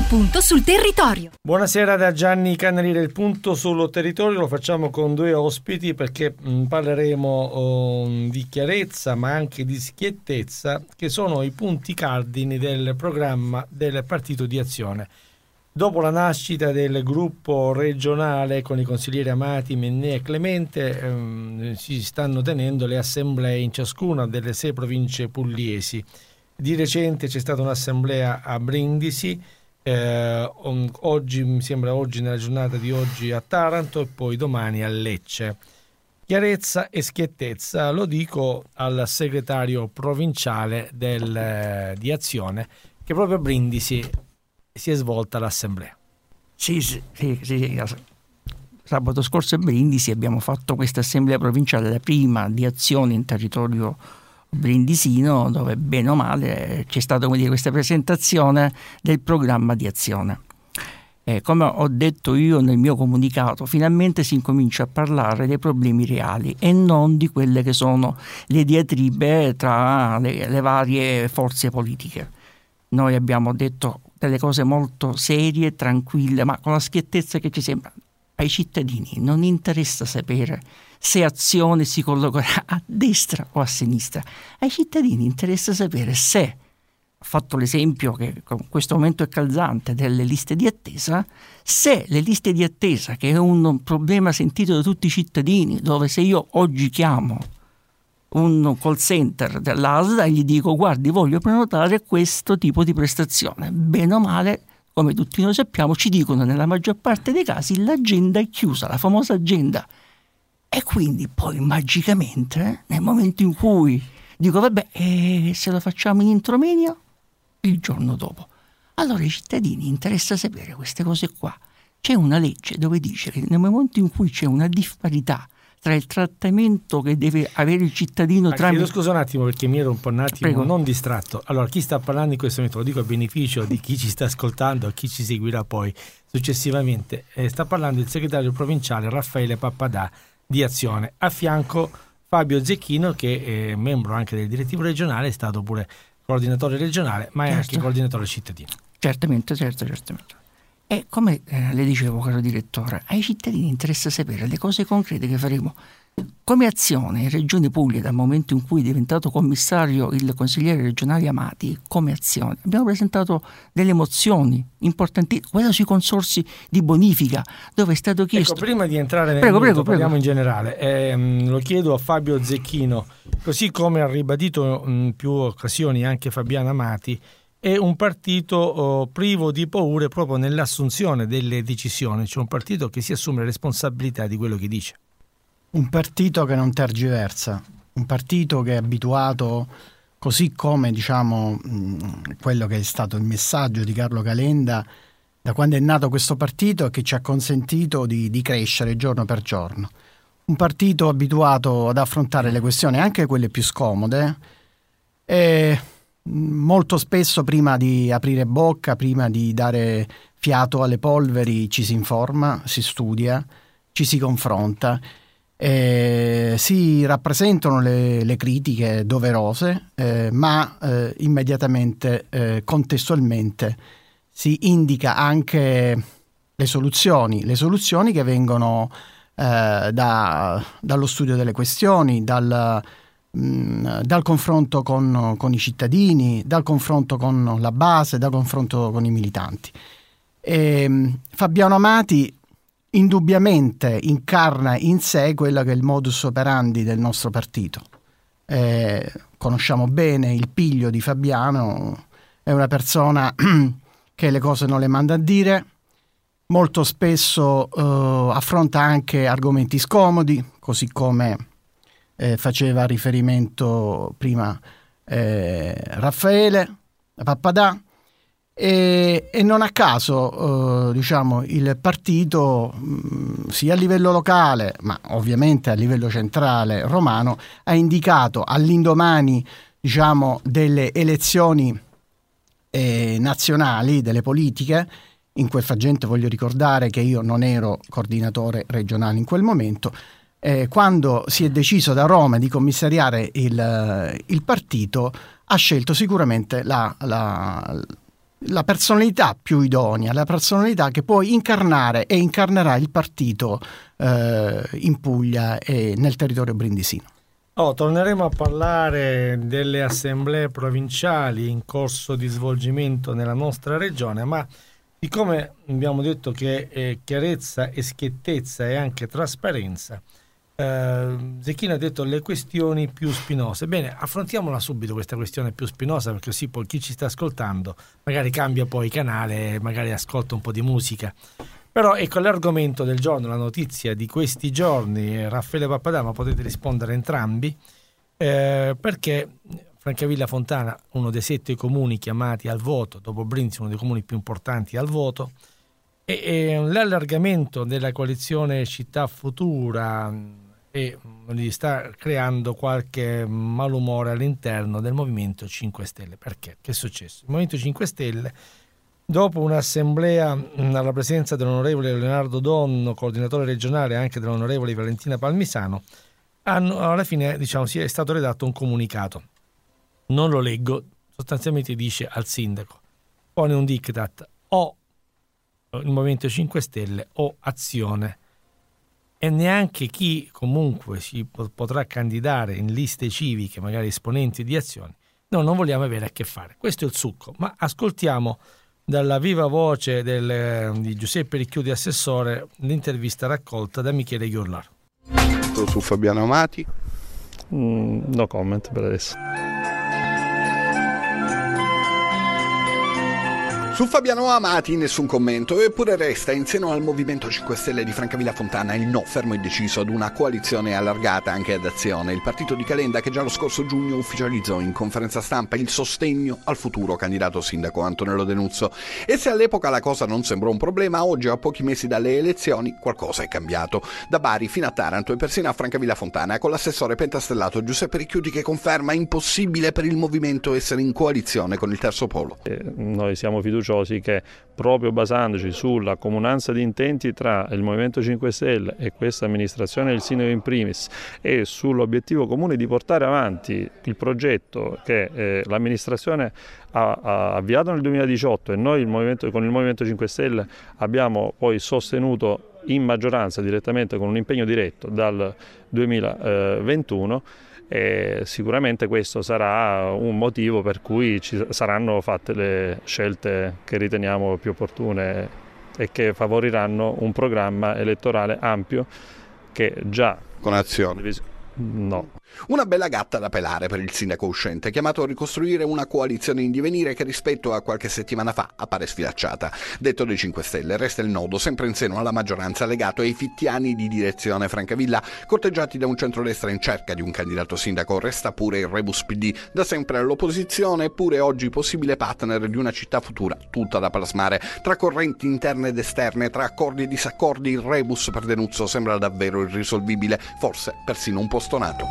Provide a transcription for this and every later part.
punto sul territorio. Buonasera da Gianni Cannaliere. Il punto sul territorio lo facciamo con due ospiti perché parleremo di chiarezza ma anche di schiettezza, che sono i punti cardini del programma del Partito di Azione. Dopo la nascita del gruppo regionale con i consiglieri Amati, Mennea e Clemente, si stanno tenendo le assemblee in ciascuna delle 6 province pugliesi. Di recente c'è stata un'assemblea a Brindisi, oggi, mi sembra oggi, nella giornata di oggi a Taranto e poi domani a Lecce. Chiarezza e schiettezza, lo dico al segretario provinciale di Azione, che proprio a Brindisi si è svolta l'assemblea. Sì. Sabato scorso a Brindisi abbiamo fatto questa assemblea provinciale, la prima di Azione in territorio brindisino, dove bene o male c'è stata questa presentazione del programma di Azione. Come ho detto io nel mio comunicato, finalmente si incomincia a parlare dei problemi reali e non di quelle che sono le diatribe tra le varie forze politiche. Noi abbiamo detto delle cose molto serie, tranquille, ma con la schiettezza che ci sembra. Ai cittadini non interessa sapere se Azione si collocherà a destra o a sinistra. Ai cittadini interessa sapere se, ho fatto l'esempio che con questo momento è calzante delle liste di attesa, se le liste di attesa, che è un problema sentito da tutti i cittadini, dove se io oggi chiamo un call center dell'ASL e gli dico guardi, voglio prenotare questo tipo di prestazione, bene o male, come tutti noi sappiamo, ci dicono nella maggior parte dei casi l'agenda è chiusa, la famosa agenda. E quindi poi magicamente, nel momento in cui dico vabbè, se lo facciamo in intromenio, il giorno dopo. Allora ai cittadini interessa sapere queste cose qua. C'è una legge dove dice che nel momento in cui c'è una disparità tra il trattamento che deve avere il cittadino tramite... Scusa un attimo perché mi ero un po' Prego. non distratto. Allora, chi sta parlando in questo momento, lo dico a beneficio di chi ci sta ascoltando e chi ci seguirà poi successivamente, sta parlando il segretario provinciale Raffaele Pappadà di Azione, a fianco Fabio Zecchino, che è membro anche del direttivo regionale, è stato pure coordinatore regionale, ma è anche coordinatore cittadino. Certamente. E come le dicevo, caro direttore, ai cittadini interessa sapere le cose concrete che faremo. Come Azione in Regione Puglia, dal momento in cui è diventato commissario il consigliere regionale Amati, come Azione, abbiamo presentato delle mozioni importanti, quella sui consorsi di bonifica, dove è stato chiesto... Ecco, prima di entrare nel parliamo in generale, lo chiedo a Fabio Zecchino, così come ha ribadito in più occasioni anche Fabiana Amati, è un partito privo di paure proprio nell'assunzione delle decisioni, cioè un partito che si assume la responsabilità di quello che dice. Un partito che non tergiversa, un partito che è abituato, così come quello che è stato il messaggio di Carlo Calenda da quando è nato questo partito, che ci ha consentito di crescere giorno per giorno. Un partito abituato ad affrontare le questioni, anche quelle più scomode, e molto spesso prima di aprire bocca, prima di dare fiato alle polveri, ci si informa, si studia, ci si confronta, si rappresentano le critiche doverose, ma immediatamente, contestualmente, si indica anche le soluzioni che vengono dallo studio delle questioni, dal confronto con i cittadini, dal confronto con la base, dal confronto con i militanti. Fabiano Amati indubbiamente incarna in sé quello che è il modus operandi del nostro partito. Conosciamo bene il piglio di Fabiano, è una persona che le cose non le manda a dire, molto spesso affronta anche argomenti scomodi, così come faceva riferimento prima Raffaele Pappadà, e non a caso il partito sia a livello locale ma ovviamente a livello centrale romano ha indicato all'indomani delle elezioni nazionali, delle politiche. In quel frangente voglio ricordare che io non ero coordinatore regionale in quel momento, quando si è deciso da Roma di commissariare il partito, ha scelto sicuramente la personalità più idonea, la personalità che può incarnare e incarnerà il partito in Puglia e nel territorio brindisino. Torneremo a parlare delle assemblee provinciali in corso di svolgimento nella nostra regione, ma siccome abbiamo detto che chiarezza e schiettezza e anche trasparenza, Zecchino ha detto le questioni più spinose. Bene, affrontiamola subito questa questione più spinosa, perché così poi chi ci sta ascoltando magari cambia poi canale, magari ascolta un po' di musica. Però ecco l'argomento del giorno, la notizia di questi giorni. Raffaele Pappadama, potete rispondere entrambi, perché Francavilla Fontana, uno dei 7 comuni chiamati al voto, dopo Brindisi uno dei comuni più importanti al voto, e l'allargamento della coalizione Città Futura e gli sta creando qualche malumore all'interno del Movimento 5 Stelle. Perché? Che è successo? Il Movimento 5 Stelle, dopo un'assemblea alla presenza dell'onorevole Leonardo Donno, coordinatore regionale, anche dell'onorevole Valentina Palmisano, alla fine è stato redatto un comunicato. Non lo leggo, sostanzialmente dice al sindaco: pone un diktat, o il Movimento 5 Stelle o Azione, e neanche chi comunque si potrà candidare in liste civiche, magari esponenti di Azione, non vogliamo avere a che fare. Questo è il succo, ma ascoltiamo dalla viva voce di Giuseppe Ricchiuti, assessore, l'intervista raccolta da Michele Ghiurlar. Su Fabiano Amati? No comment per adesso. Su Fabiano Amati nessun commento, eppure resta in seno al Movimento 5 Stelle di Francavilla Fontana il no fermo e deciso ad una coalizione allargata anche ad Azione, il partito di Calenda che già lo scorso giugno ufficializzò in conferenza stampa il sostegno al futuro candidato sindaco Antonello Denuzzo. E se all'epoca la cosa non sembrò un problema, oggi a pochi mesi dalle elezioni qualcosa è cambiato. Da Bari fino a Taranto e persino a Francavilla Fontana, con l'assessore pentastellato Giuseppe Ricchiuti che conferma impossibile per il movimento essere in coalizione con il terzo polo. Noi siamo fiduciosi che proprio basandoci sulla comunanza di intenti tra il Movimento 5 Stelle e questa amministrazione del sindaco in primis e sull'obiettivo comune di portare avanti il progetto che l'amministrazione ha avviato nel 2018 e noi con il Movimento 5 Stelle abbiamo poi sostenuto in maggioranza direttamente con un impegno diretto dal 2021, e sicuramente questo sarà un motivo per cui ci saranno fatte le scelte che riteniamo più opportune e che favoriranno un programma elettorale ampio che già con Azione. No. Una bella gatta da pelare per il sindaco uscente, chiamato a ricostruire una coalizione in divenire che rispetto a qualche settimana fa appare sfilacciata. Detto dei 5 Stelle, resta il nodo sempre in seno alla maggioranza legato ai fittiani di direzione Francavilla, corteggiati da un centrodestra in cerca di un candidato sindaco. Resta pure il Rebus PD, da sempre all'opposizione, eppure oggi possibile partner di una città futura, tutta da plasmare. Tra correnti interne ed esterne, tra accordi e disaccordi, il Rebus per Denuzzo sembra davvero irrisolvibile, forse persino un po' stonato.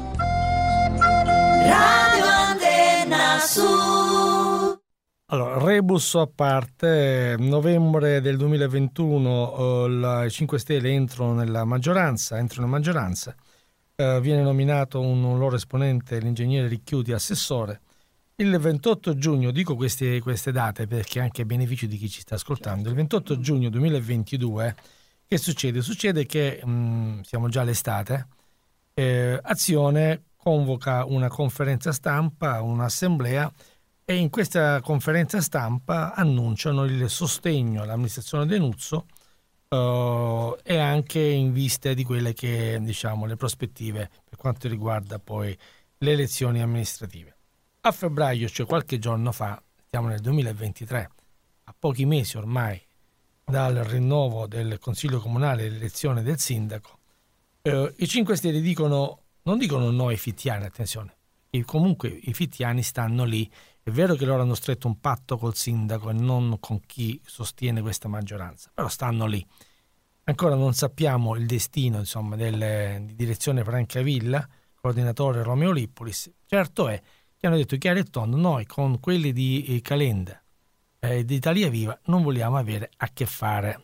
Radio Antenna Sud. Allora, rebus a parte, novembre del 2021 i 5 Stelle entrano in maggioranza, viene nominato un loro esponente, l'ingegnere Ricchiuti, assessore. Il 28 giugno, dico queste date perché anche a beneficio di chi ci sta ascoltando, il 28 giugno 2022, che succede? Succede che, siamo già all'estate, Azione convoca una conferenza stampa, un'assemblea, e in questa conferenza stampa annunciano il sostegno all'amministrazione Denuzzo e anche in vista di quelle che le prospettive per quanto riguarda poi le elezioni amministrative. A febbraio, cioè qualche giorno fa, siamo nel 2023, a pochi mesi ormai dal rinnovo del Consiglio Comunale e l'elezione del sindaco, i 5 Stelle non dicono no ai fittiani, attenzione, e comunque i fittiani stanno lì. È vero che loro hanno stretto un patto col sindaco e non con chi sostiene questa maggioranza, però stanno lì. Ancora non sappiamo il destino di direzione Francavilla, coordinatore Romeo Lippolis. Certo è che hanno detto chiaro e tondo: noi con quelli di Calenda e di Italia Viva non vogliamo avere a che fare.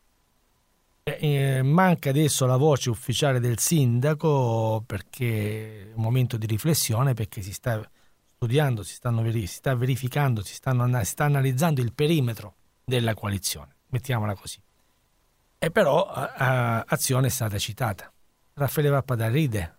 Manca adesso la voce ufficiale del sindaco, perché è un momento di riflessione, perché si sta studiando, si sta verificando, si sta analizzando il perimetro della coalizione, mettiamola così. E però Azione è stata citata. Raffaele Pappagallo ride.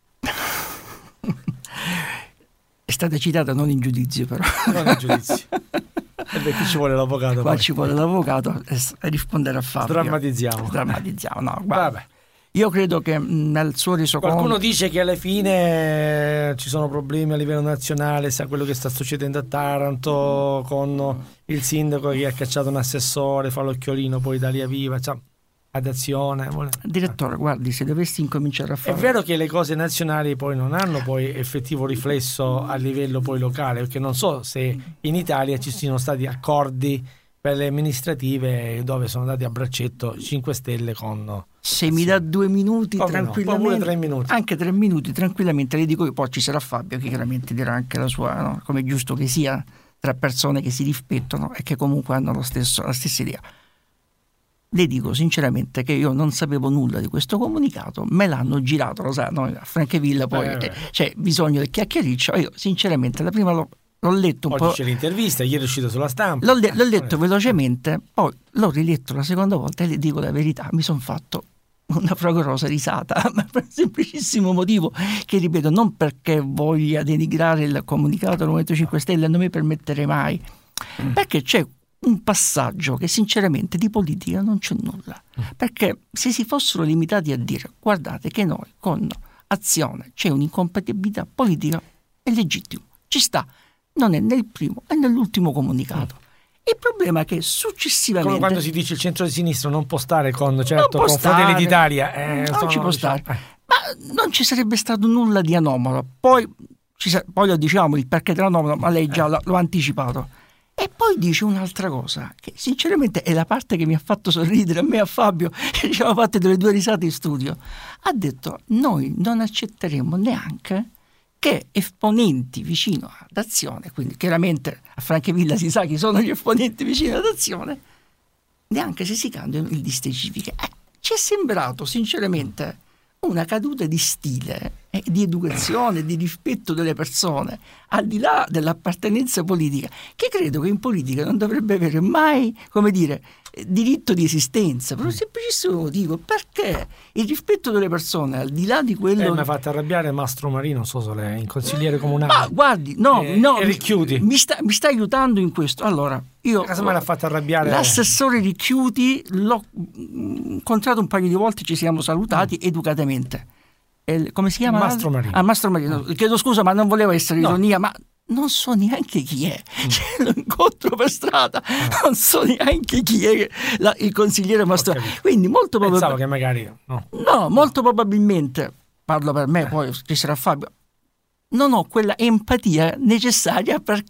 È stata citata non in giudizio, però. Non in giudizio. E qui ci vuole l'avvocato. Qua poi. ci vuole l'avvocato a rispondere a Fabio. Drammatizziamo. No, guarda. Vabbè. Io credo che nel suo resoconto... Qualcuno dice che alla fine ci sono problemi a livello nazionale, sa quello che sta succedendo a Taranto con il sindaco che ha cacciato un assessore, fa l'occhiolino, poi Italia Viva, cioè, ad Azione. Direttore, guardi, se dovessi incominciare a fare... È vero che le cose nazionali poi non hanno poi effettivo riflesso a livello poi locale, perché non so se in Italia ci siano stati accordi per le amministrative dove sono andati a braccetto 5 Stelle con... Se mi dà 2 minuti come tranquillamente, no, 3 minuti. Anche 3 minuti tranquillamente, le dico io, poi ci sarà Fabio che chiaramente dirà anche la sua, no? Come è giusto che sia tra persone che si rispettano e che comunque hanno la stessa idea. Le dico sinceramente che io non sapevo nulla di questo comunicato, me l'hanno girato, lo sa, no? A Francavilla poi c'è bisogno del chiacchiericcio. Io sinceramente la prima l'ho letto un Oggi po'. c'è l'intervista, ieri è uscito sulla stampa. L'ho letto velocemente, poi l'ho riletto la seconda volta e le dico la verità, mi sono fatto una fragorosa risata, ma per un semplicissimo motivo che, ripeto, non perché voglia denigrare il comunicato del Movimento 5 Stelle, non mi permetterei mai, perché c'è un passaggio che sinceramente di politica non c'è nulla, perché se si fossero limitati a dire guardate che noi con Azione c'è un'incompatibilità politica, è legittimo, ci sta, non è nel primo e nell'ultimo comunicato. Il problema è che successivamente, come quando si dice il centro-sinistra non può stare con Fratelli d'Italia, non ci può stare, ma non ci sarebbe stato nulla di anomalo. Poi lo diciamo il perché dell'anomalo, ma lei già l'ho anticipato. E poi dice un'altra cosa che sinceramente è la parte che mi ha fatto sorridere a me e a Fabio, che ci siamo fatte delle 2 risate in studio. Ha detto: noi non accetteremo neanche che esponenti vicino ad Azione, quindi chiaramente a Francavilla si sa chi sono gli esponenti vicino ad Azione, neanche se si cambiano il di specifiche. Ci è sembrato sinceramente una caduta di stile, di educazione, di rispetto delle persone, al di là dell'appartenenza politica, che credo che in politica non dovrebbe avere mai, come dire, diritto di esistenza, per un semplicissimo motivo, perché il rispetto delle persone, al di là di quello... mi ha fatto arrabbiare Mastro Marino, non so se lei è in consigliere comunale. Ma guardi, no, Ricchiuti. Mi sta aiutando in questo. Allora, io me l'ha fatto arrabbiare l'assessore Ricchiuti, l'ho incontrato un paio di volte, ci siamo salutati educatamente. Come si chiama? Mastro Marino. Mastro Marino. Chiedo scusa, ma non volevo essere ironia, ma non so neanche chi è. Lo incontro per strada, non so neanche chi è il consigliere Mastro. Quindi molto pensavo che magari no, molto probabilmente, parlo per me, poi ci sarà Fabio, non ho quella empatia necessaria per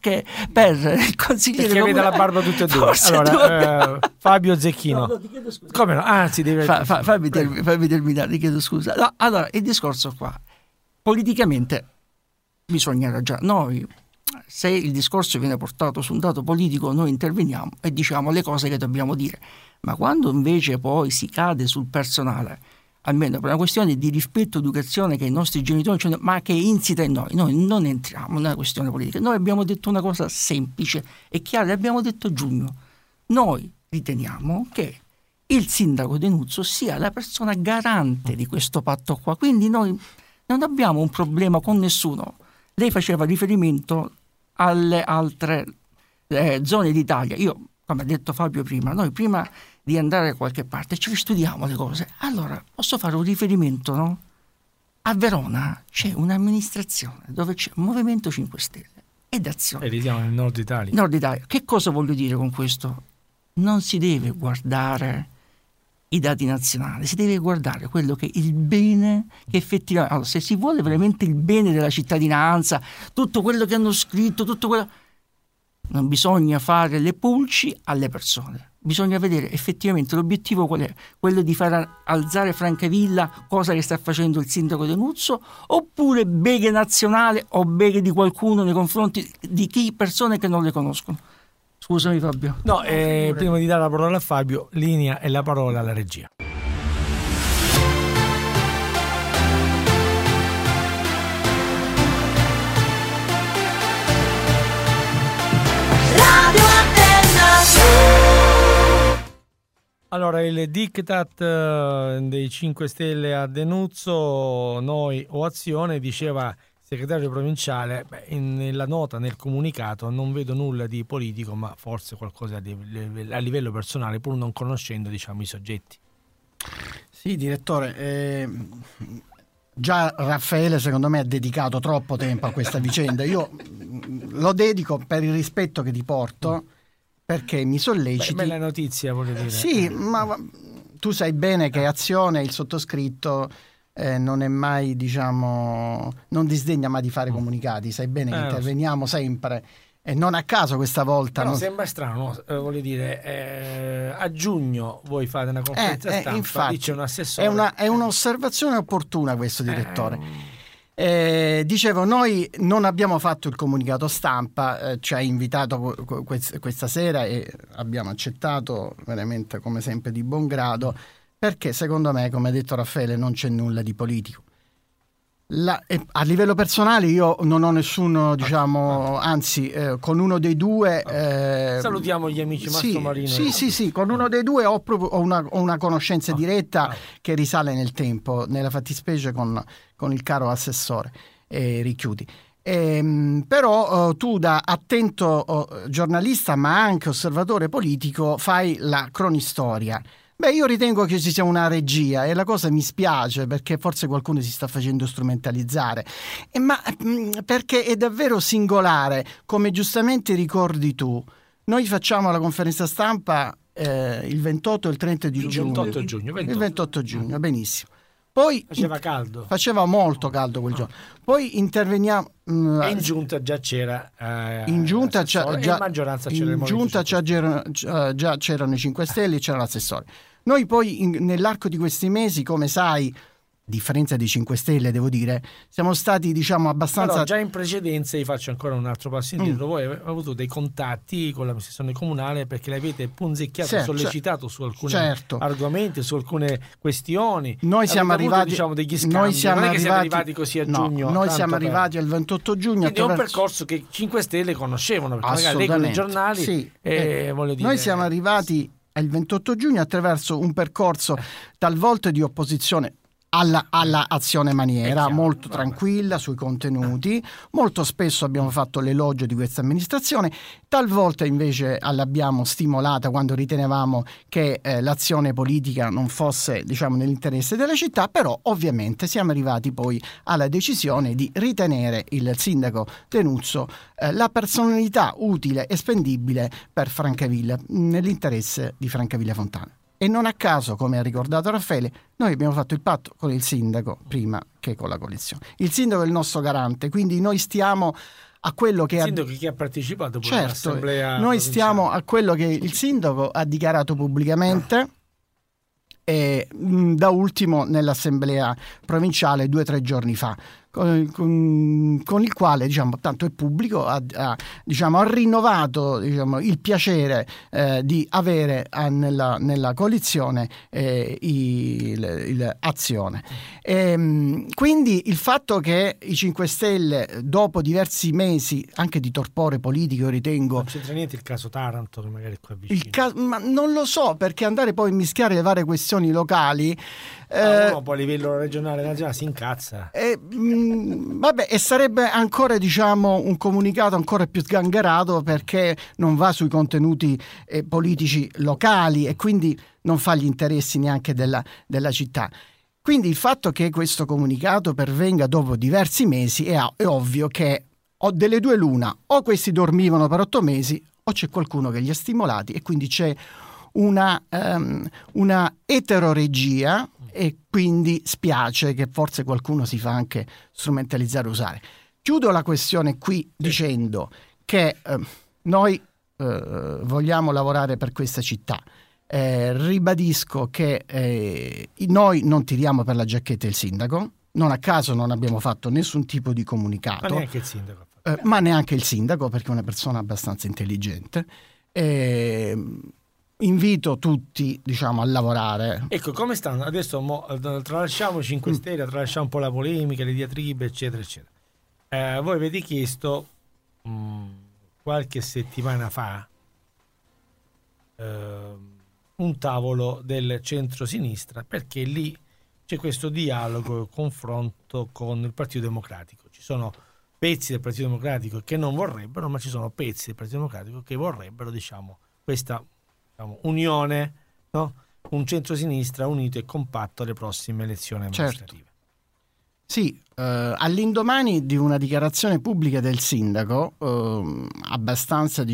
il consigliere perché avete la barba tutte e due. Allora, Fabio Zecchino. No, ti chiedo scusa. Come no? Anzi, deve... fammi terminare, ti chiedo scusa. No, allora, il discorso qua, politicamente bisogna ragionare. Noi, se il discorso viene portato su un dato politico, noi interveniamo e diciamo le cose che dobbiamo dire. Ma quando invece poi si cade sul personale, almeno per una questione di rispetto e educazione che i nostri genitori hanno, ma che insita in noi non entriamo nella questione politica. Noi abbiamo detto una cosa semplice e chiara, l'abbiamo detto a giugno. Noi riteniamo che il sindaco Denuzzo sia la persona garante di questo patto qua, quindi noi non abbiamo un problema con nessuno. Lei faceva riferimento alle altre zone d'Italia. Io, come ha detto Fabio prima, noi prima di andare da qualche parte ci studiamo le cose. Allora posso fare un riferimento, no? A Verona c'è un'amministrazione dove c'è Movimento 5 Stelle ed Azione. E siamo nel Nord Italia. Nord Italia. Che cosa voglio dire con questo? Non si deve guardare i dati nazionali, si deve guardare quello che è il bene che effettivamente... Allora, se si vuole veramente il bene della cittadinanza, tutto quello che hanno scritto, tutto quello... Non bisogna fare le pulci alle persone. Bisogna vedere effettivamente l'obiettivo qual è, quello di far alzare Francavilla, cosa che sta facendo il sindaco Denuzzo, oppure beghe nazionale o beghe di qualcuno nei confronti di persone che non le conoscono. Scusami Fabio. No, prima di dare la parola a Fabio, linea e la parola alla regia. Allora, il diktat dei 5 Stelle a Denuzzo, Noi o Azione, diceva il segretario provinciale, nella nota, nel comunicato, non vedo nulla di politico, ma forse qualcosa a livello personale, pur non conoscendo, diciamo, i soggetti. Sì, direttore, già Raffaele secondo me ha dedicato troppo tempo a questa vicenda. Io lo dedico per il rispetto che ti porto, perché mi solleciti. Bella notizia, voglio dire. Sì, ma tu sai bene che Azione, il sottoscritto, non è mai, diciamo, non disdegna mai di fare comunicati. Sai bene che interveniamo sempre. E non a caso questa volta. Però sembra strano, voglio dire, a giugno voi fate una conferenza stampa, infatti, dice un assessore. È un'osservazione opportuna questo, direttore. Dicevo, noi non abbiamo fatto il comunicato stampa, ci ha invitato questa sera e abbiamo accettato veramente come sempre di buon grado, perché secondo me, come ha detto Raffaele, non c'è nulla di politico. A livello personale io non ho nessuno, diciamo, anzi con uno dei due salutiamo gli amici Mastro Marino. Sì, con uno dei due ho una conoscenza diretta che risale nel tempo, nella fattispecie con il caro assessore Ricchiuti. Però tu, da attento giornalista ma anche osservatore politico, fai la cronistoria. Beh, io ritengo che ci sia una regia e la cosa mi spiace, perché forse qualcuno si sta facendo strumentalizzare, ma perché è davvero singolare, come giustamente ricordi tu. Noi facciamo la conferenza stampa il 28 e il 30 di giugno. Il 28 giugno, benissimo. Poi faceva caldo. Faceva molto caldo quel giorno. Poi interveniamo. E in giunta già c'era. In giunta in maggioranza c'era. In giunta già c'erano i 5 Stelle e c'era l'assessore. Noi poi nell'arco di questi mesi, come sai, differenza dei 5 Stelle, devo dire, siamo stati, diciamo, abbastanza. Però già in precedenza, vi faccio ancora un altro passo indietro. Voi avete avuto dei contatti con l'amministrazione comunale, perché l'avete punzecchiato, sollecitato su alcuni argomenti, su alcune questioni. Noi siamo arrivati, diciamo, degli scambi. Noi siamo arrivati così a giugno. Noi siamo arrivati al 28 giugno. Quindi è un percorso che 5 Stelle conoscevano, perché magari leggono i giornali. Sì. Voglio dire, noi siamo arrivati il 28 giugno attraverso un percorso talvolta di opposizione alla azione maniera, molto tranquilla sui contenuti. Molto spesso abbiamo fatto l'elogio di questa amministrazione, talvolta invece l'abbiamo stimolata quando ritenevamo che l'azione politica non fosse, diciamo, nell'interesse della città. Però ovviamente siamo arrivati poi alla decisione di ritenere il sindaco Denuzzo la personalità utile e spendibile per Francavilla, nell'interesse di Francavilla Fontana. E non a caso, come ha ricordato Raffaele, noi abbiamo fatto il patto con il sindaco prima che con la coalizione. Il sindaco è il nostro garante, quindi noi stiamo a quello che il sindaco che ha partecipato pure all'assemblea. Noi stiamo a quello che il sindaco ha dichiarato pubblicamente e da ultimo nell'assemblea provinciale 2 o 3 giorni fa, con il quale, diciamo, tanto è pubblico, ha rinnovato, diciamo, il piacere di avere nella coalizione Azione. Quindi il fatto che i 5 Stelle, dopo diversi mesi anche di torpore politico, ritengo. Non c'entra niente il caso Taranto, che magari è qua vicino. Ma non lo so, perché andare poi a mischiare le varie questioni locali. Uno poi a livello regionale e nazionale si incazza. Vabbè, e sarebbe ancora, diciamo, un comunicato ancora più sgangherato, perché non va sui contenuti politici locali e quindi non fa gli interessi neanche della città. Quindi il fatto che questo comunicato pervenga dopo diversi mesi è ovvio che o delle due l'una: o questi dormivano per 8 mesi o c'è qualcuno che li ha stimolati, e quindi c'è una eteroregia, e quindi spiace che forse qualcuno si fa anche strumentalizzare, usare. Chiudo la questione qui dicendo che noi vogliamo lavorare per questa città. Ribadisco che noi non tiriamo per la giacchetta il sindaco, non a caso non abbiamo fatto nessun tipo di comunicato. Ma neanche il sindaco. Ma neanche il sindaco, perché è una persona abbastanza intelligente. Invito tutti, diciamo, a lavorare. Ecco, come stanno? Adesso tralasciamo 5 Stelle, tralasciamo un po' la polemica, le diatribe, eccetera, eccetera. Voi avete chiesto qualche settimana fa un tavolo del centro-sinistra, perché lì c'è questo dialogo, confronto con il Partito Democratico. Ci sono pezzi del Partito Democratico che non vorrebbero, ma ci sono pezzi del Partito Democratico che vorrebbero, questa unione, no? Un centro-sinistra unito e compatto alle prossime elezioni amministrative. Certo. Sì, all'indomani di una dichiarazione pubblica del sindaco, abbastanza,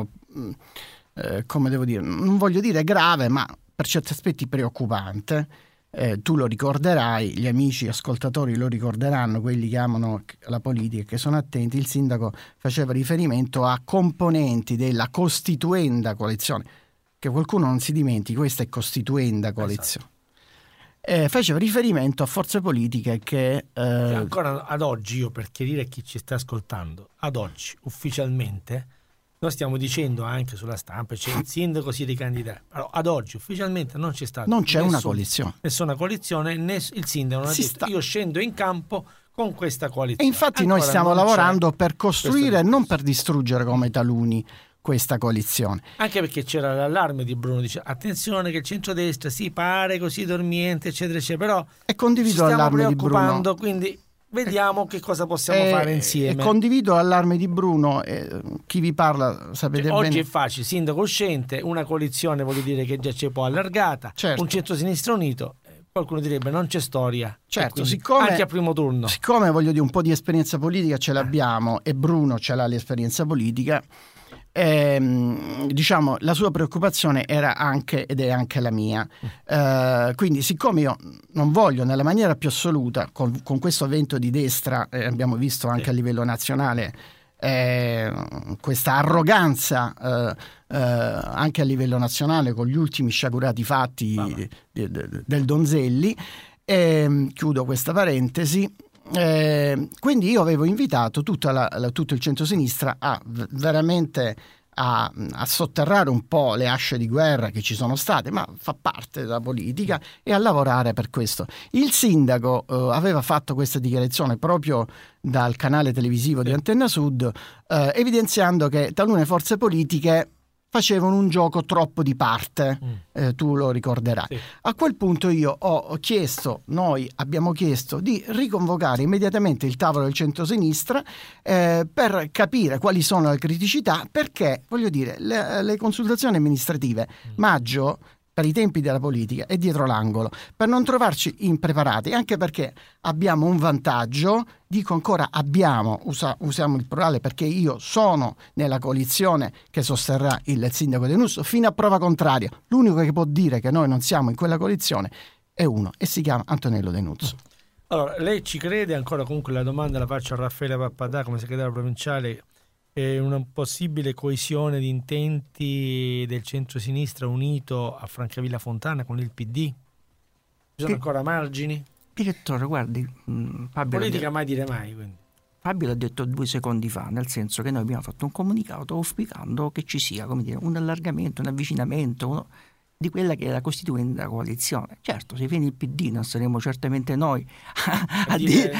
come devo dire, non voglio dire grave, ma per certi aspetti preoccupante. Tu lo ricorderai, gli amici ascoltatori lo ricorderanno, quelli che amano la politica e che sono attenti. Il sindaco faceva riferimento a componenti della costituenda coalizione, che qualcuno non si dimentichi, questa è costituenda coalizione. Esatto. Faceva riferimento a forze politiche che ancora ad oggi, io per chiarire a chi ci sta ascoltando, ad oggi ufficialmente noi stiamo dicendo anche sulla stampa c'è il sindaco si ricandida, però ad oggi ufficialmente non c'è stata una coalizione, nessuna coalizione, né il sindaco non ha detto io scendo in campo con questa coalizione. E infatti noi stiamo lavorando per costruire e non per distruggere come taluni questa coalizione. Anche perché c'era l'allarme di Bruno, dice attenzione che il centrodestra si pare così dormiente eccetera eccetera, però e condivido l'allarme di Bruno, quindi vediamo che cosa possiamo fare insieme. E condivido l'allarme di Bruno, chi vi parla sapete bene. Oggi è facile, sindaco uscente, una coalizione voglio dire che già c'è un po' allargata, certo. Un centro-sinistra unito, qualcuno direbbe non c'è storia. Certo, siccome, anche a primo turno. Siccome voglio dire un po' di esperienza politica ce l'abbiamo e Bruno ce l'ha l'esperienza politica, la sua preoccupazione era anche ed è anche la mia, quindi siccome io non voglio nella maniera più assoluta con questo vento di destra, abbiamo visto anche a livello nazionale questa arroganza anche a livello nazionale con gli ultimi sciagurati fatti del Donzelli, chiudo questa parentesi. Quindi io avevo invitato tutto il centrosinistra a veramente a sotterrare un po' le asce di guerra che ci sono state, ma fa parte della politica, e a lavorare per questo. Il sindaco aveva fatto questa dichiarazione proprio dal canale televisivo di Antenna Sud, evidenziando che talune forze politiche facevano un gioco troppo di parte, tu lo ricorderai. Sì. A quel punto noi abbiamo chiesto di riconvocare immediatamente il tavolo del centrosinistra per capire quali sono le criticità, perché voglio dire le consultazioni amministrative maggio per i tempi della politica è dietro l'angolo, per non trovarci impreparati, anche perché abbiamo un vantaggio, dico ancora abbiamo, usiamo il plurale perché io sono nella coalizione che sosterrà il sindaco De Nusso fino a prova contraria. L'unico che può dire che noi non siamo in quella coalizione è uno e si chiama Antonello De Nusso. Allora, lei ci crede ancora? Comunque la domanda la faccio a Raffaele Pappadà come segretario provinciale. Una possibile coesione di intenti del centro-sinistra unito a Francavilla Fontana con il PD? Ci sono ancora margini? Direttore, guardi, Fabio politica mai dire mai, quindi. Fabio l'ha detto 2 secondi fa, nel senso che noi abbiamo fatto un comunicato auspicando che ci sia, come dire, un allargamento, un avvicinamento di quella che è la costituenda coalizione. Certo, se viene il PD non saremo certamente noi a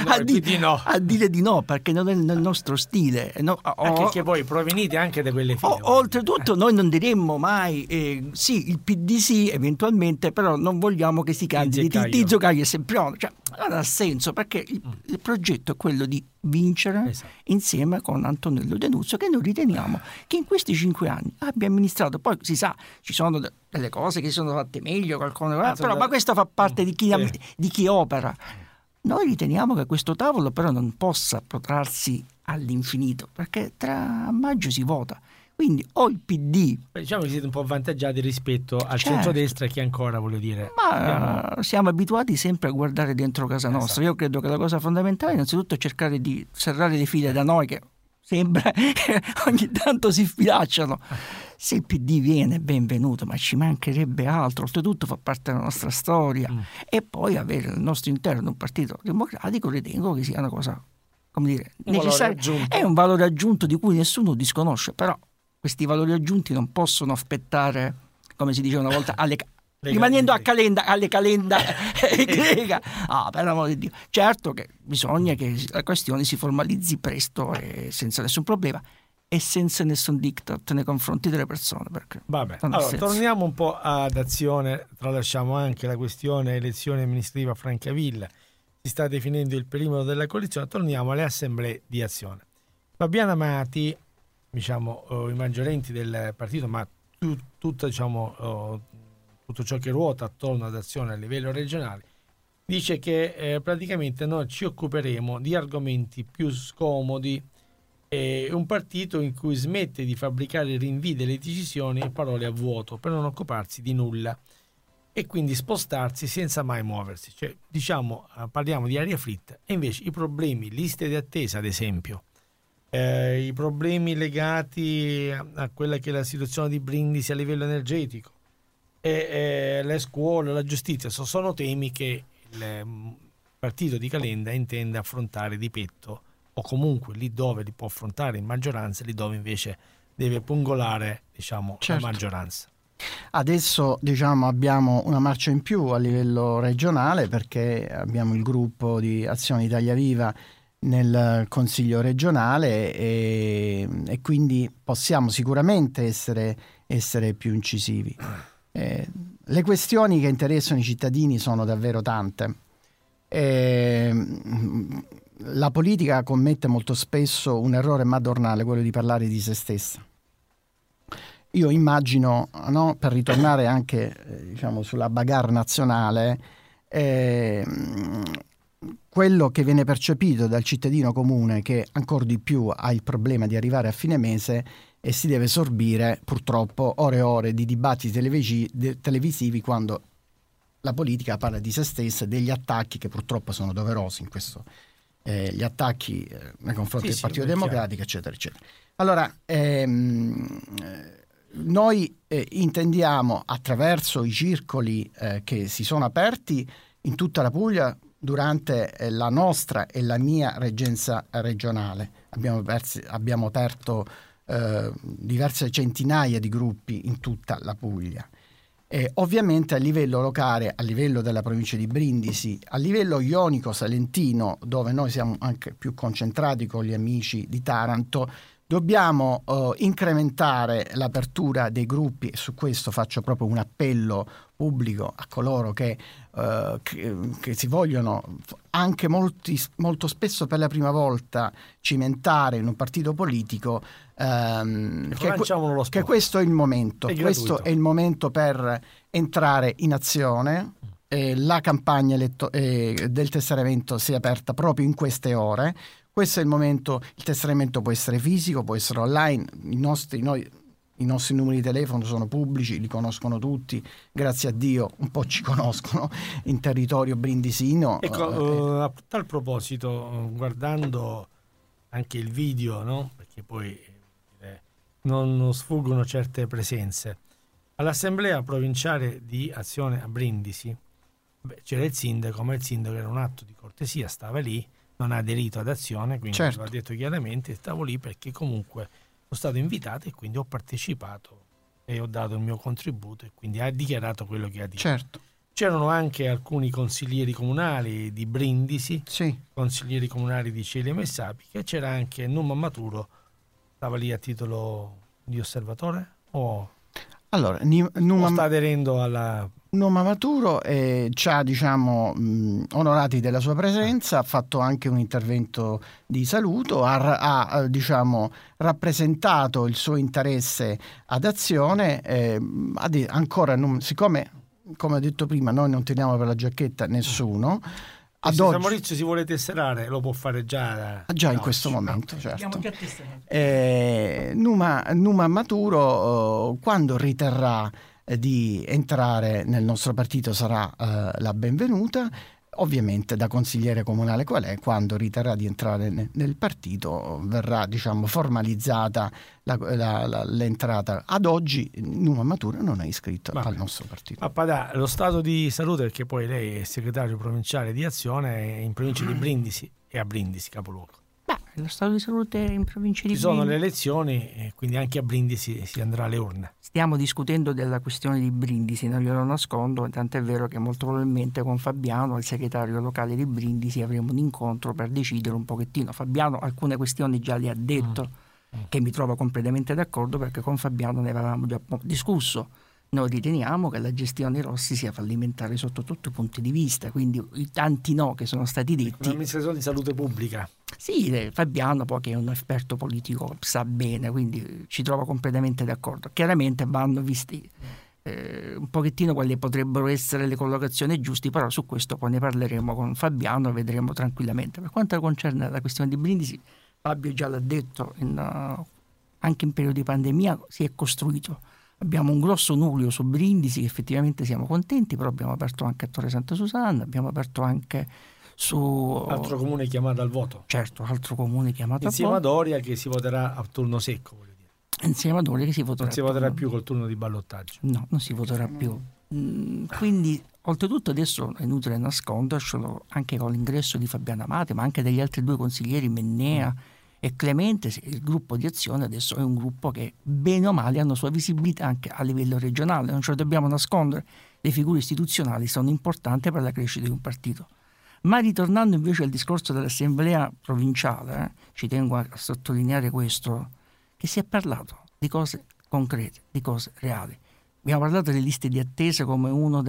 dire di no, perché non è nel nostro stile. Anche che voi provenite anche da quelle file. Oltretutto noi non diremmo mai sì, il PD sì, eventualmente, però non vogliamo che si candidi Tizio Caio e Sempione. Cioè, non ha senso, perché il progetto è quello di vincere insieme con Antonello De Nusso, che noi riteniamo che in questi 5 anni abbia amministrato. Poi si sa, ci sono delle cose che si sono fatte meglio, ma questo fa parte di chi opera. Noi riteniamo che questo tavolo però non possa protrarsi all'infinito, perché tra maggio si vota. Quindi o il PD... Diciamo che siete un po' avvantaggiati rispetto al centrodestra, che ancora, voglio dire... Ma siamo abituati sempre a guardare dentro casa nostra. Io credo che la cosa fondamentale innanzitutto è cercare di serrare le file da noi, che sembra che ogni tanto si sfilacciano. Se il PD viene, benvenuto, ma ci mancherebbe altro. Oltretutto fa parte della nostra storia. E poi avere al nostro interno un partito democratico ritengo che sia una cosa, come dire, necessaria. È un valore aggiunto di cui nessuno disconosce, però questi valori aggiunti non possono aspettare, come si diceva una volta, rimanendo alle calenda greca. Per l'amor di Dio. Certo che bisogna che la questione si formalizzi presto e senza nessun problema. e senza nessun diktat nei confronti delle persone. Perché Vabbè, allora, torniamo un po' ad Azione, tralasciamo anche la questione elezione amministrativa a Francavilla, si sta definendo il perimetro della coalizione, torniamo alle assemblee di Azione. Fabiana Amati, diciamo, i maggiorenti del partito, ma tutto ciò che ruota attorno ad Azione a livello regionale, dice che praticamente noi ci occuperemo di argomenti più scomodi, un partito in cui smette di fabbricare rinvii delle decisioni e parole a vuoto per non occuparsi di nulla e quindi spostarsi senza mai muoversi. Cioè, diciamo, parliamo di aria fritta e invece i problemi, liste di attesa ad esempio, i problemi legati a quella che è la situazione di Brindisi a livello energetico, le scuole, la giustizia, sono temi che il partito di Calenda intende affrontare di petto, o comunque lì dove li può affrontare in maggioranza, lì dove invece deve pungolare, diciamo, certo, la maggioranza. Adesso, diciamo, abbiamo una marcia in più a livello regionale, perché abbiamo il gruppo di Azione Italia Viva nel Consiglio regionale e quindi possiamo sicuramente essere più incisivi. Le questioni che interessano i cittadini sono davvero tante. La politica commette molto spesso un errore madornale, quello di parlare di se stessa. Io immagino, no, per ritornare anche diciamo sulla bagarre nazionale, quello che viene percepito dal cittadino comune, che ancora di più ha il problema di arrivare a fine mese e si deve sorbire purtroppo ore e ore di dibattiti televisivi quando la politica parla di se stessa e degli attacchi che purtroppo sono doverosi in questo, gli attacchi nei confronti del Partito Democratico, eccetera, eccetera. Allora, noi intendiamo, attraverso i circoli che si sono aperti in tutta la Puglia durante la nostra e la mia reggenza regionale, abbiamo aperto diverse centinaia di gruppi in tutta la Puglia. Ovviamente a livello locale, a livello della provincia di Brindisi, a livello ionico-salentino, dove noi siamo anche più concentrati con gli amici di Taranto, dobbiamo incrementare l'apertura dei gruppi, e su questo faccio proprio un appello pubblico a coloro che si vogliono anche molto spesso per la prima volta cimentare in un partito politico, che questo è il momento. Questo è il momento per entrare in azione. La campagna del tesseramento si è aperta proprio in queste ore. Questo è il momento. Il tesseramento può essere fisico, può essere online. I nostri numeri di telefono sono pubblici, li conoscono tutti, grazie a Dio un po' ci conoscono in territorio brindisino. Ecco, a tal proposito, guardando anche il video, no? Perché poi non sfuggono certe presenze. All'assemblea provinciale di Azione a Brindisi c'era il sindaco, ma il sindaco era un atto di cortesia, stava lì, non ha aderito ad Azione, quindi certo, l'ha detto chiaramente, stavo lì perché comunque sono stato invitato e quindi ho partecipato e ho dato il mio contributo e quindi ha dichiarato quello che ha detto. Certo. C'erano anche alcuni consiglieri comunali di Brindisi, sì, consiglieri comunali di Celi e Messapica, c'era anche Numa Maturo, stava lì a titolo di osservatore allora, sta aderendo alla... Numa Maturo ci ha, diciamo, onorati della sua presenza, ha fatto anche un intervento di saluto, ha diciamo, rappresentato il suo interesse ad Azione, ancora, siccome, come ho detto prima, noi non teniamo per la giacchetta nessuno, se Maurizio si vuole tesserare lo può fare già in questo momento, certo. Numa Maturo, quando riterrà di entrare nel nostro partito, sarà la benvenuta. Ovviamente da consigliere comunale qual è, quando riterrà di entrare nel partito verrà, diciamo, formalizzata l'entrata. Ad oggi Numa Maturo non è iscritto al nostro partito. Padà, lo stato di salute, perché poi lei è segretario provinciale di Azione in provincia di Brindisi e a Brindisi capoluogo. Lo stato di salute in provincia di Brindisi. Ci sono le elezioni e quindi anche a Brindisi si andrà alle urne. Stiamo discutendo della questione di Brindisi, non glielo nascondo, tant'è vero che molto probabilmente con Fabiano, il segretario locale di Brindisi, avremo un incontro per decidere un pochettino. Fabiano alcune questioni già le ha detto che mi trovo completamente d'accordo, perché con Fabiano ne avevamo già discusso. Noi riteniamo che la gestione Rossi sia fallimentare sotto tutti i punti di vista, quindi i tanti no che sono stati detti. Un'amministrazione di salute pubblica. Sì, Fabiano poi, che è un esperto politico, sa bene, quindi ci trovo completamente d'accordo. Chiaramente vanno visti un pochettino quali potrebbero essere le collocazioni giuste, però su questo poi ne parleremo con Fabiano e vedremo tranquillamente. Per quanto concerne la questione di Brindisi, Fabio già l'ha detto, anche in periodo di pandemia si è costruito. Abbiamo un grosso nucleo su Brindisi, che effettivamente siamo contenti, però abbiamo aperto anche a Torre Santa Susanna, abbiamo aperto anche su... Altro comune chiamato al voto. Certo, altro comune chiamato insieme al ad Oria, che si voterà a turno secco, voglio dire. Insieme ad Oria che si voterà. Non si voterà più col turno di ballottaggio. No, non si voterà più. Quindi, oltretutto, adesso è inutile nascondercelo, anche con l'ingresso di Fabiano Amate, ma anche degli altri due consiglieri, Mennea e Clemente, il gruppo di Azione adesso è un gruppo che bene o male hanno sua visibilità anche a livello regionale, non ce lo dobbiamo nascondere, le figure istituzionali sono importanti per la crescita di un partito. Ma ritornando invece al discorso dell'assemblea provinciale, ci tengo a sottolineare questo, che si è parlato di cose concrete, di cose reali. Abbiamo parlato delle liste di attesa come una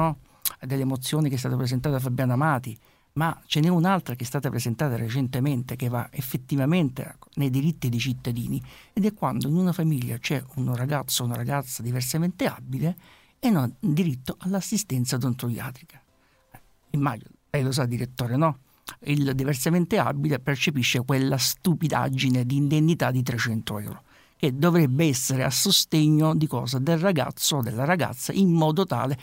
delle mozioni che è stata presentata da Fabiano Amati, ma ce n'è un'altra che è stata presentata recentemente che va effettivamente nei diritti dei cittadini, ed è quando in una famiglia c'è un ragazzo o una ragazza diversamente abile e non ha diritto all'assistenza odontoiatrica. Immagino, lei lo sa, direttore, no? Il diversamente abile percepisce quella stupidaggine di indennità di 300 euro che dovrebbe essere a sostegno di cosa? Del ragazzo o della ragazza, in modo tale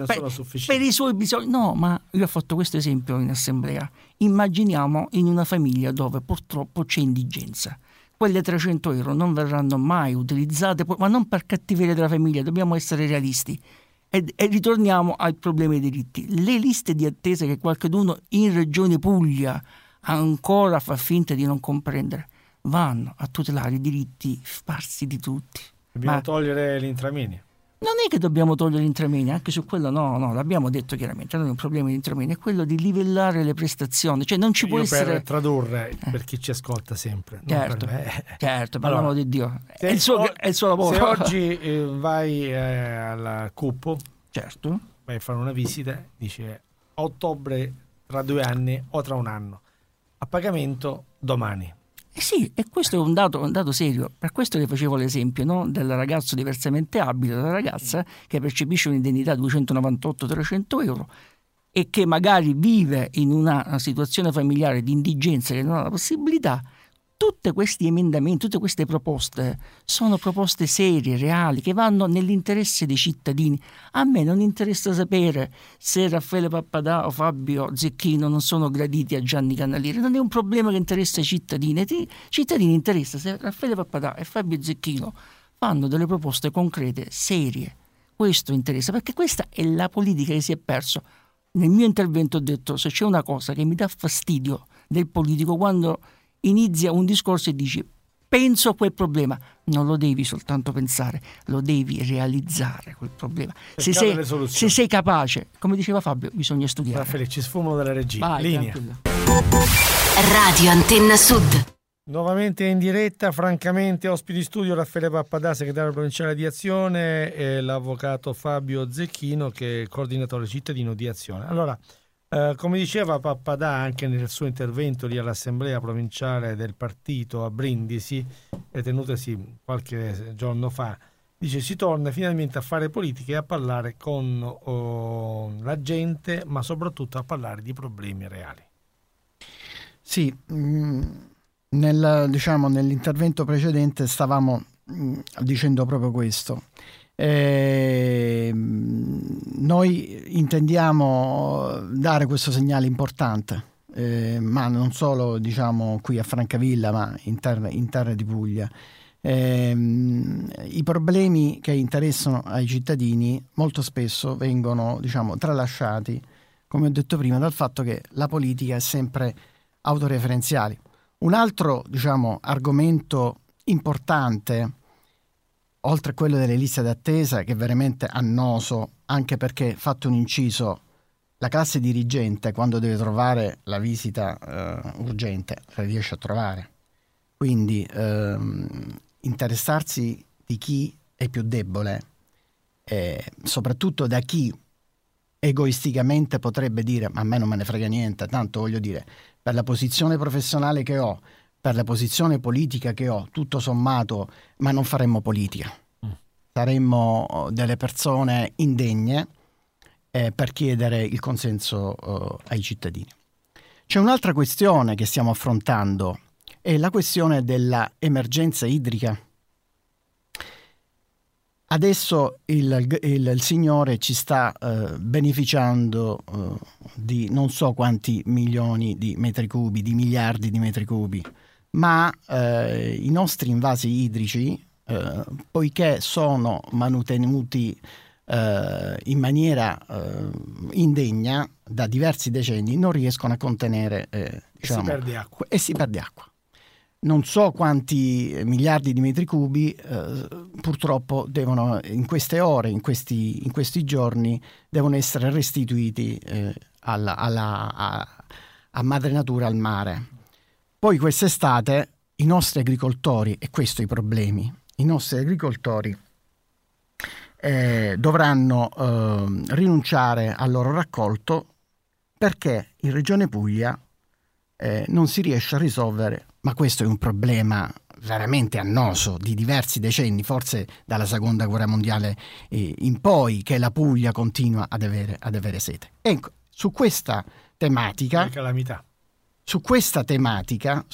per i suoi bisogni. No, ma io ho fatto questo esempio in assemblea. Immaginiamo in una famiglia dove purtroppo c'è indigenza. Quelle 300 euro non verranno mai utilizzate, ma non per cattiveria della famiglia, dobbiamo essere realisti. E ritorniamo al problema dei diritti. Le liste di attesa che qualcuno in Regione Puglia ancora fa finta di non comprendere vanno a tutelare i diritti sparsi di tutti. Dobbiamo togliere l'intramoenia. Non è che dobbiamo togliere l'intramoenia, anche su quello no, l'abbiamo detto chiaramente, non è un problema di intramoenia, è quello di livellare le prestazioni, cioè non ci può essere... Per tradurre, per chi ci ascolta sempre, certo, non per me. Certo, per l'amor di Dio, è il suo lavoro. Se oggi vai alla CUP, certo, vai a fare una visita, dice a ottobre tra 2 anni o tra 1 anno, a pagamento domani. Sì, e questo è un dato serio. Per questo che facevo l'esempio, no? Del ragazzo diversamente abile, della ragazza che percepisce un'indennità di 298-300 euro e che magari vive in una situazione familiare di indigenza che non ha la possibilità. Tutti questi emendamenti, tutte queste proposte sono proposte serie, reali, che vanno nell'interesse dei cittadini. A me non interessa sapere se Raffaele Pappadà o Fabio Zecchino non sono graditi a Gianni Cannalieri, non è un problema che interessa ai cittadini. Ai cittadini interessa se Raffaele Pappadà e Fabio Zecchino fanno delle proposte concrete, serie. Questo interessa, perché questa è la politica che si è perso. Nel mio intervento ho detto, se c'è una cosa che mi dà fastidio del politico, quando inizia un discorso e dici penso a quel problema, non lo devi soltanto pensare, lo devi realizzare quel problema. Se sei capace, come diceva Fabio, bisogna studiare. Raffaele, ci sfumano dalla regia. Vai, linea. Radio Antenna Sud. Nuovamente in diretta, francamente, ospiti di studio Raffaele Pappadà, segretario provinciale di Azione, e l'avvocato Fabio Zecchino, che è coordinatore cittadino di Azione. Allora, come diceva Pappadà anche nel suo intervento lì all'assemblea provinciale del partito a Brindisi, tenutasi qualche giorno fa, dice si torna finalmente a fare politica e a parlare con la gente, ma soprattutto a parlare di problemi reali. Sì, nell'intervento precedente stavamo dicendo proprio questo. Noi intendiamo dare questo segnale importante, ma non solo qui a Francavilla, ma in terra di Puglia. I problemi che interessano ai cittadini molto spesso vengono tralasciati, come ho detto prima, dal fatto che la politica è sempre autoreferenziale. Un altro argomento importante, oltre a quello delle liste d'attesa, che è veramente annoso, anche perché, fatto un inciso, la classe dirigente quando deve trovare la visita urgente la riesce a trovare. Quindi interessarsi di chi è più debole, soprattutto da chi egoisticamente potrebbe dire ma a me non me ne frega niente, tanto voglio dire, per la posizione professionale che ho, per la posizione politica che ho, tutto sommato, ma non faremmo politica. Saremmo delle persone indegne per chiedere il consenso ai cittadini. C'è un'altra questione che stiamo affrontando, è la questione della emergenza idrica. Adesso il Signore ci sta beneficiando di non so quanti milioni di metri cubi, di miliardi di metri cubi, ma i nostri invasi idrici, poiché sono manutenuti in maniera indegna da diversi decenni, non riescono a contenere si perde acqua. E si perde acqua. Non so quanti miliardi di metri cubi purtroppo devono in queste ore, in questi giorni, devono essere restituiti a madre natura, al mare. Poi quest'estate i nostri agricoltori, e questo i problemi, i nostri agricoltori dovranno rinunciare al loro raccolto perché in Regione Puglia non si riesce a risolvere, ma questo è un problema veramente annoso di diversi decenni, forse dalla Seconda Guerra Mondiale in poi, che la Puglia continua ad avere sete. Ecco, su questa tematica, su questa tematica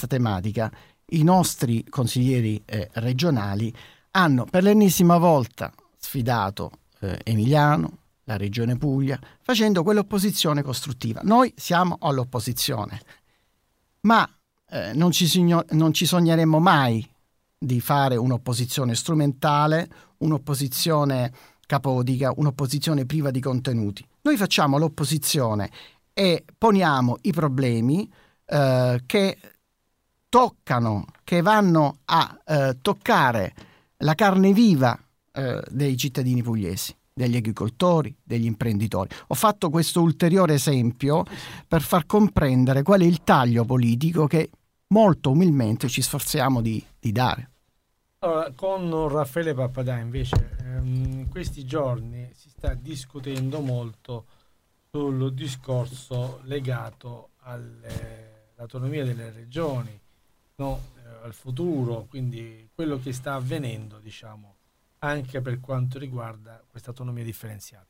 i nostri consiglieri regionali hanno per l'ennesima volta sfidato Emiliano, la Regione Puglia, facendo quell'opposizione costruttiva. Noi siamo all'opposizione, ma non ci sogneremmo mai di fare un'opposizione strumentale, un'opposizione capodica, un'opposizione priva di contenuti. Noi facciamo l'opposizione e poniamo i problemi che toccano, che vanno a toccare la carne viva dei cittadini pugliesi, degli agricoltori, degli imprenditori. Ho fatto questo ulteriore esempio per far comprendere qual è il taglio politico che molto umilmente ci sforziamo di dare. Allora, con Raffaele Pappadà invece in questi giorni si sta discutendo molto sul discorso legato all'autonomia delle regioni, al futuro, quindi quello che sta avvenendo, diciamo, anche per quanto riguarda questa autonomia differenziata.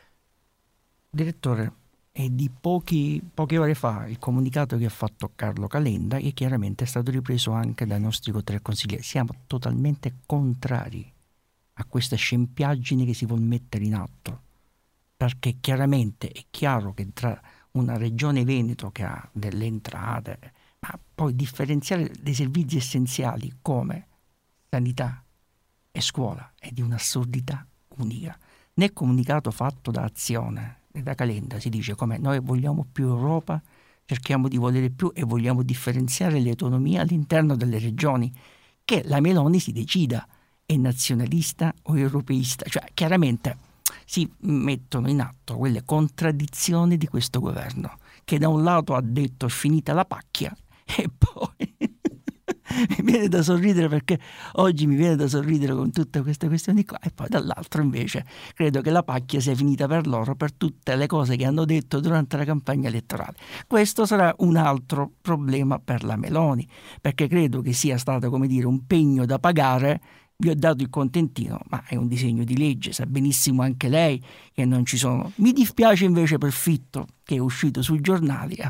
Direttore, è di poche ore fa il comunicato che ha fatto Carlo Calenda, che chiaramente è stato ripreso anche dai nostri tre consiglieri. Siamo totalmente contrari a questa scempiaggine che si vuol mettere in atto, perché chiaramente è chiaro che tra una regione Veneto che ha delle entrate, ma poi differenziare dei servizi essenziali come sanità e scuola è di un'assurdità unica. Nel comunicato fatto da Azione e da Calenda si dice come noi vogliamo più Europa, cerchiamo di volere più e vogliamo differenziare le autonomie all'interno delle regioni, che la Meloni si decida, è nazionalista o europeista, cioè chiaramente si mettono in atto quelle contraddizioni di questo governo, che da un lato ha detto finita la pacchia e poi mi viene da sorridere, perché oggi mi viene da sorridere con tutte queste questioni qua, e poi dall'altro invece credo che la pacchia sia finita per loro per tutte le cose che hanno detto durante la campagna elettorale. Questo sarà un altro problema per la Meloni, perché credo che sia stato, come dire, un pegno da pagare. Vi ho dato il contentino, ma è un disegno di legge, sa benissimo anche lei che non ci sono. Mi dispiace invece per Fitto, che è uscito sui giornali e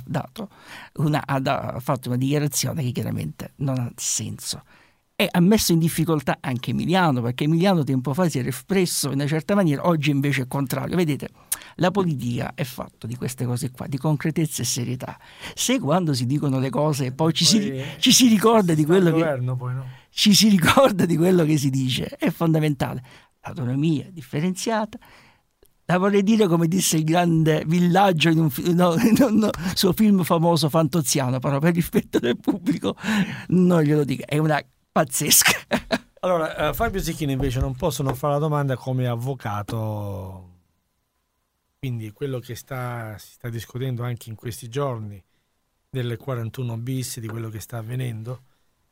ha fatto una dichiarazione che chiaramente non ha senso. E ha messo in difficoltà anche Emiliano, perché Emiliano tempo fa si era espresso in una certa maniera, oggi invece è il contrario. Vedete, la politica è fatta di queste cose qua, di concretezza e serietà. Se quando si dicono le cose poi ci si ricorda di quello ci si ricorda di quello che si dice, è fondamentale. L'autonomia differenziata, la vorrei dire come disse il grande Villaggio in un suo film famoso Fantoziano, però per rispetto del pubblico non glielo dica, è una pazzesca. Allora, Fabio Zecchini invece non posso non fare la domanda come avvocato, quindi quello che si sta discutendo anche in questi giorni del 41 bis, di quello che sta avvenendo,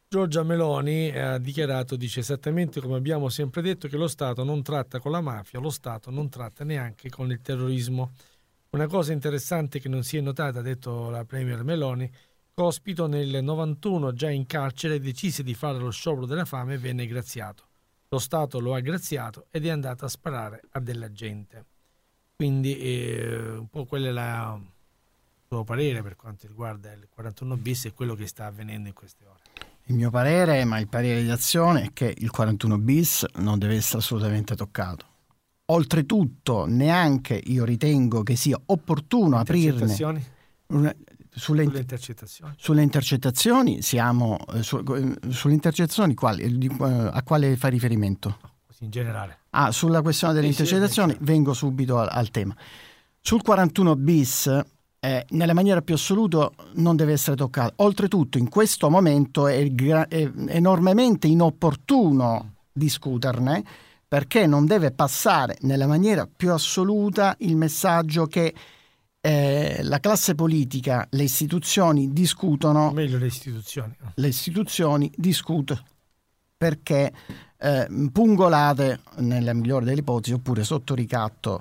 Giorgia Meloni ha dichiarato, dice esattamente come abbiamo sempre detto, che lo Stato non tratta con la mafia, lo Stato non tratta neanche con il terrorismo. Una cosa interessante che non si è notata, ha detto la Premier Meloni, Cospito nel 91 già in carcere decise di fare lo sciopero della fame e venne graziato. Lo Stato lo ha graziato ed è andato a sparare a della gente. Quindi un po' quello è il suo parere per quanto riguarda il 41 bis e quello che sta avvenendo in queste ore. Il mio parere, ma il parere di Azione, è che il 41 bis non deve essere assolutamente toccato. Oltretutto, neanche io ritengo che sia opportuno aprirne sulle intercettazioni. Sulle intercettazioni siamo sulle intercettazioni a quale fa riferimento? In generale. Sulla questione delle intercettazioni vengo subito al tema. Sul 41 bis nella maniera più assoluta non deve essere toccato. Oltretutto in questo momento è enormemente inopportuno discuterne, perché non deve passare nella maniera più assoluta il messaggio che la classe politica, le istituzioni discutono. Meglio le istituzioni. Le istituzioni discutono perché pungolate nella migliore delle ipotesi oppure sotto ricatto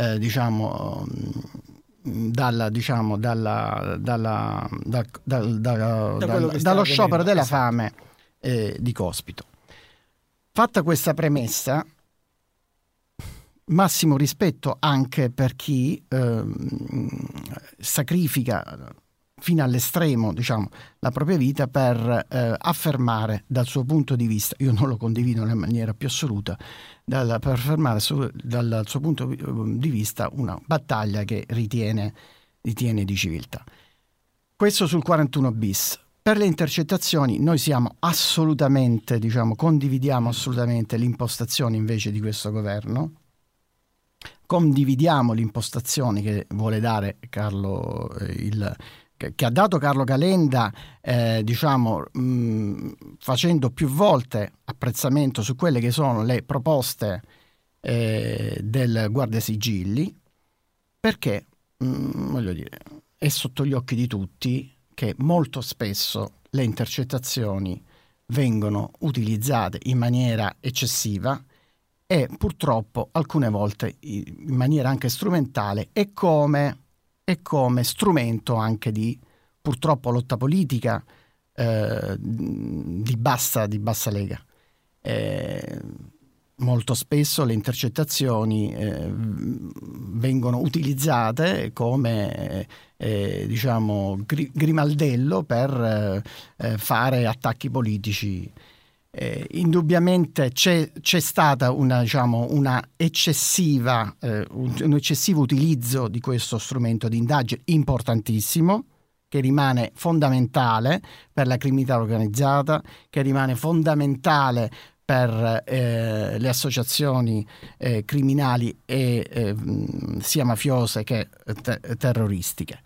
dallo sciopero della fame di Cospito. Fatta questa premessa, massimo rispetto anche per chi sacrifica fino all'estremo, la propria vita per affermare dal suo punto di vista, io non lo condivido nella maniera più assoluta, per affermare dal suo punto di vista una battaglia che ritiene di civiltà. Questo sul 41 bis. Per le intercettazioni noi siamo assolutamente, condividiamo assolutamente l'impostazione invece di questo governo. Condividiamo l'impostazione che vuole dare che ha dato Carlo Calenda, facendo più volte apprezzamento su quelle che sono le proposte del Guardasigilli, perché è sotto gli occhi di tutti che molto spesso le intercettazioni vengono utilizzate in maniera eccessiva e purtroppo alcune volte in maniera anche strumentale e come strumento anche di purtroppo lotta politica di bassa lega. Molto spesso le intercettazioni vengono utilizzate come grimaldello per fare attacchi politici. Indubbiamente c'è stata un eccessivo utilizzo di questo strumento di indagine importantissimo, che rimane fondamentale per la criminalità organizzata, che rimane fondamentale per le associazioni criminali sia mafiose che terroristiche.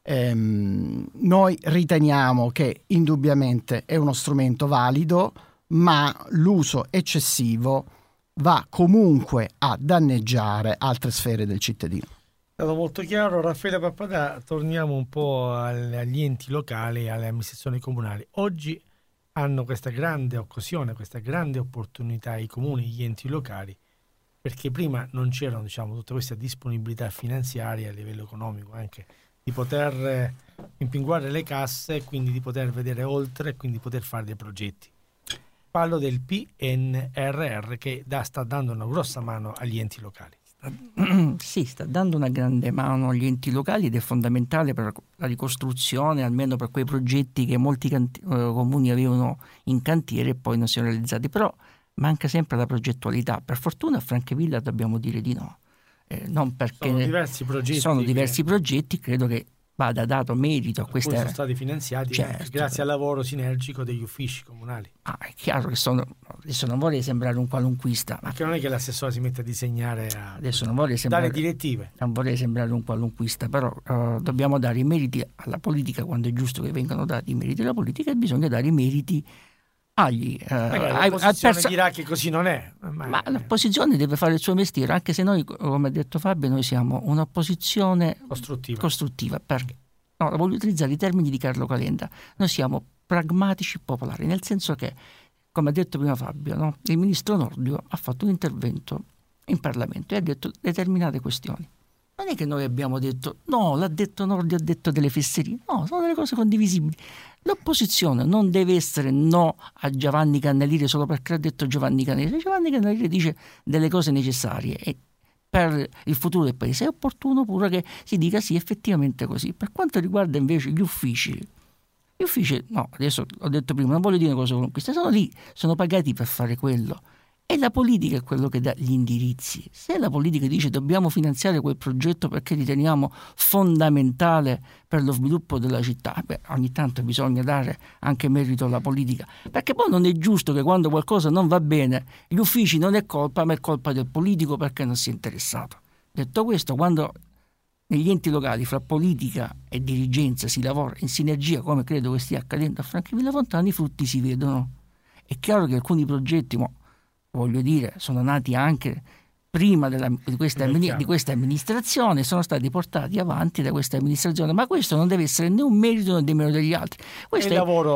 Noi riteniamo che indubbiamente è uno strumento valido, ma l'uso eccessivo va comunque a danneggiare altre sfere del cittadino. È stato molto chiaro. Raffaele Pappadà, torniamo un po' agli enti locali e alle amministrazioni comunali. Oggi hanno questa grande occasione, questa grande opportunità i comuni, gli enti locali, perché prima non c'erano tutta questa disponibilità finanziaria a livello economico, anche di poter impinguare le casse, quindi di poter vedere oltre e quindi poter fare dei progetti. Parlo del PNRR che sta dando una grossa mano agli enti locali. Sì, sta dando una grande mano agli enti locali ed è fondamentale per la ricostruzione, almeno per quei progetti che molti comuni avevano in cantiere e poi non si sono realizzati. Però manca sempre la progettualità. Per fortuna a Francavilla dobbiamo dire di no. Non perché sono diversi progetti, credo che vada dato merito a queste. Sono stati finanziati grazie al lavoro sinergico degli uffici comunali. È chiaro che adesso non vorrei sembrare un qualunquista, perché non è che l'assessore si mette a disegnare, adesso non vorrei sembrare, dare direttive. Non vorrei sembrare un qualunquista, però dobbiamo dare i meriti alla politica quando è giusto che vengano dati i meriti alla politica, e bisogna dare i meriti l'opposizione dirà che così non è, ma l'opposizione deve fare il suo mestiere, anche se noi, come ha detto Fabio, noi siamo un'opposizione costruttiva. Perché? No, voglio utilizzare i termini di Carlo Calenda. Noi siamo pragmatici popolari, nel senso che, come ha detto prima Fabio, no? Il ministro Nordio ha fatto un intervento in Parlamento e ha detto determinate questioni. Non è che noi abbiamo detto no, l'ha detto Nordio, ha detto delle fesserie, no, sono delle cose condivisibili. L'opposizione non deve essere no a Giovanni Cannelire solo perché ha detto Giovanni Cannelire. Giovanni Cannelire dice delle cose necessarie e per il futuro del paese è opportuno pure che si dica sì, effettivamente così. Per quanto riguarda invece gli uffici, no, adesso ho detto prima, non voglio dire cose queste, sono lì, sono pagati per fare quello. E la politica è quello che dà gli indirizzi. Se la politica dice dobbiamo finanziare quel progetto perché riteniamo fondamentale per lo sviluppo della città, ogni tanto bisogna dare anche merito alla politica, perché poi non è giusto che quando qualcosa non va bene gli uffici non è colpa, ma è colpa del politico perché non si è interessato. Detto questo, quando negli enti locali fra politica e dirigenza si lavora in sinergia, come credo che stia accadendo a Francavilla Fontana, i frutti si vedono. È chiaro che alcuni progetti, voglio dire, sono nati anche prima di questa amministrazione, sono stati portati avanti da questa amministrazione, ma questo non deve essere né un merito né nemmeno degli altri. Questo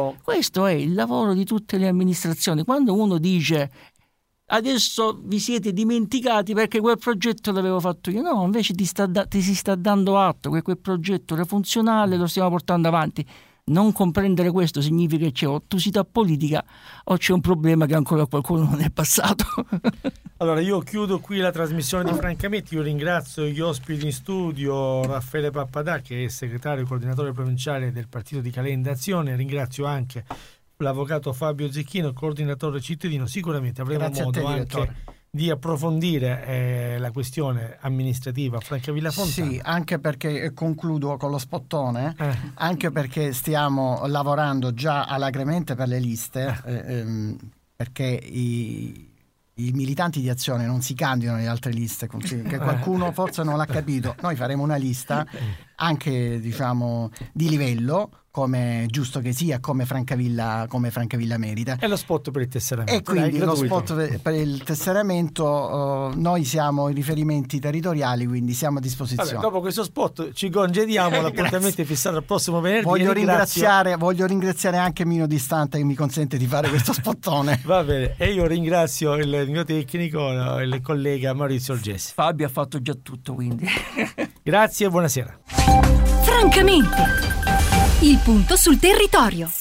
è il lavoro di tutte le amministrazioni. Quando uno dice adesso vi siete dimenticati perché quel progetto l'avevo fatto io, no, invece ti si sta dando atto che quel progetto era funzionale, lo stiamo portando avanti. Non comprendere questo significa che c'è ottusità politica o c'è un problema che ancora qualcuno non è passato. Allora io chiudo qui la trasmissione di Francamente. Io ringrazio gli ospiti in studio, Raffaele Pappadà che è segretario e coordinatore provinciale del partito di Calenda Azione, ringrazio anche l'avvocato Fabio Zecchino, coordinatore cittadino. Sicuramente avremo modo anche di approfondire la questione amministrativa a Francavilla Fontana. Sì, anche perché, concludo con lo spottone, anche perché stiamo lavorando già alacremente per le liste, perché i militanti di Azione non si candidano alle altre liste, che qualcuno forse non l'ha capito. Noi faremo una lista anche, diciamo, di livello, come giusto che sia, come Francavilla merita. E lo spot per il tesseramento. E quindi lo spot per il tesseramento, noi siamo i riferimenti territoriali, quindi siamo a disposizione. Vabbè, dopo questo spot ci congediamo, l'appuntamento è fissato al prossimo venerdì. Voglio ringraziare anche Mino Distante che mi consente di fare questo spottone. Va bene, e io ringrazio il mio tecnico, il collega Maurizio Olgessi. Fabio ha fatto già tutto, quindi. Grazie e buonasera. Francamente, il punto sul territorio.